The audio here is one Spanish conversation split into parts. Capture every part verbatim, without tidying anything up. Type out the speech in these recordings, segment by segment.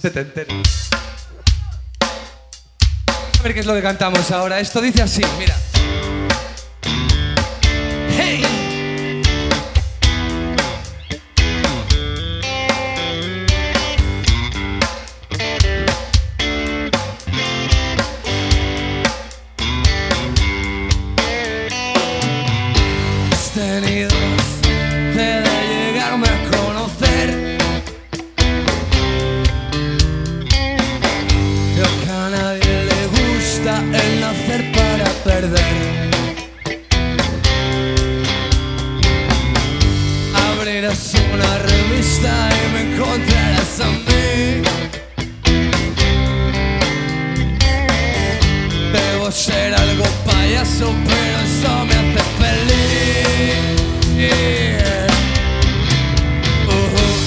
setentero. A ver qué es lo que cantamos ahora. Esto dice así, mira. ¡Hey! Has tenido fe de llegarme a conocer. Creo que a nadie le gusta el nacer para perder. Abrirás una revista y me encontrarás a mí. Debo ser algo payaso, pero eso me hace feliz. Yeah. Uh-huh.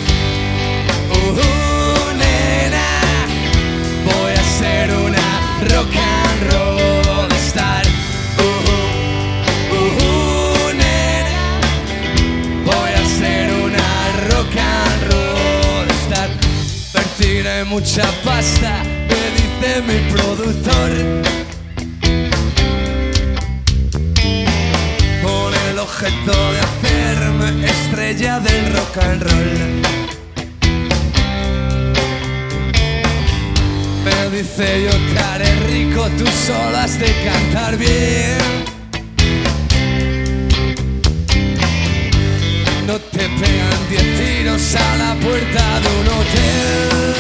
Uh-huh, nena, voy a ser una rock and roll star. Uh-huh. Uh-huh, nena, voy a ser una rock and roll star. Invertiré mucha pasta, me dice mi productor, con el objeto de hacerme estrella del rock and roll. Me dice: yo te haré rico, tú solo has de cantar bien. No te pegan diez tiros a la puerta de un hotel.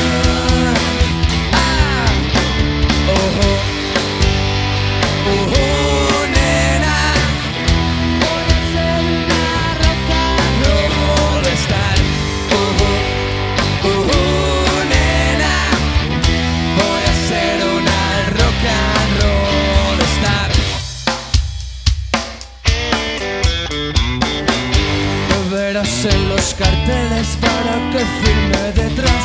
Ah, oh, oh, oh, oh, nena, voy a ser una rock and roll star. Oh, oh, oh, oh, nena, voy a ser una rock and roll star. Me verás en los carteles para que firme detrás.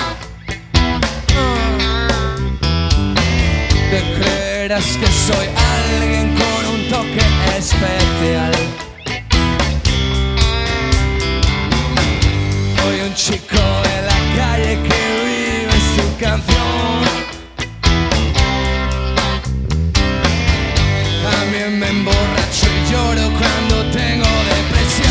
Te creerás que soy alguien con un toque especial. Soy un chico de la calle que vive sin canción. También me emborracho y lloro cuando tengo depresión.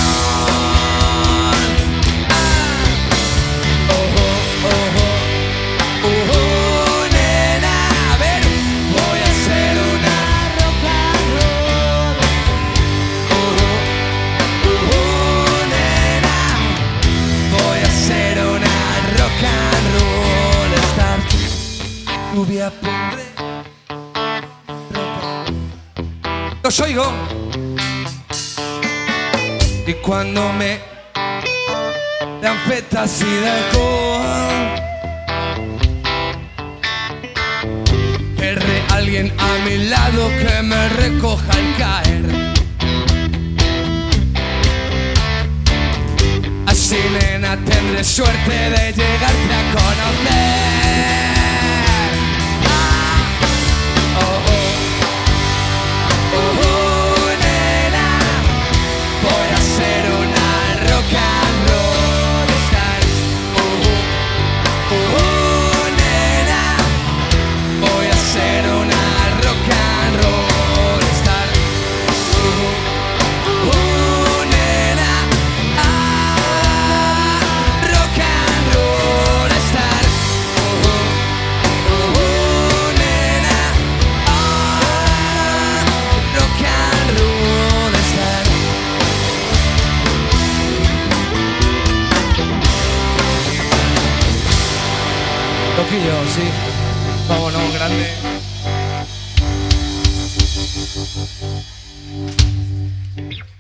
Ah, oh, oh, oh, oh, oh, oh, nena, a ver, voy a ser una rock and roll. Oh, oh, oh, oh, nena, voy a ser una rock and roll star. Lluvia pondré ropa. Los oigo. Y cuando me dan fetas y de alcohol, querré alguien a mi lado que me recoja al caer. Así, nena, tendré suerte de llegarte a conocer. Ah, oh, oh, oh, oh, nena, voy a ser una rock and roll star. Oh, oh, oh, nena, voy a ser una rock and roll star. Oh, oh, nena, ah, rock and roll star. Oh, oh, oh, nena, ah, rock and roll star. Loquillo, sí. Vámonos, grande.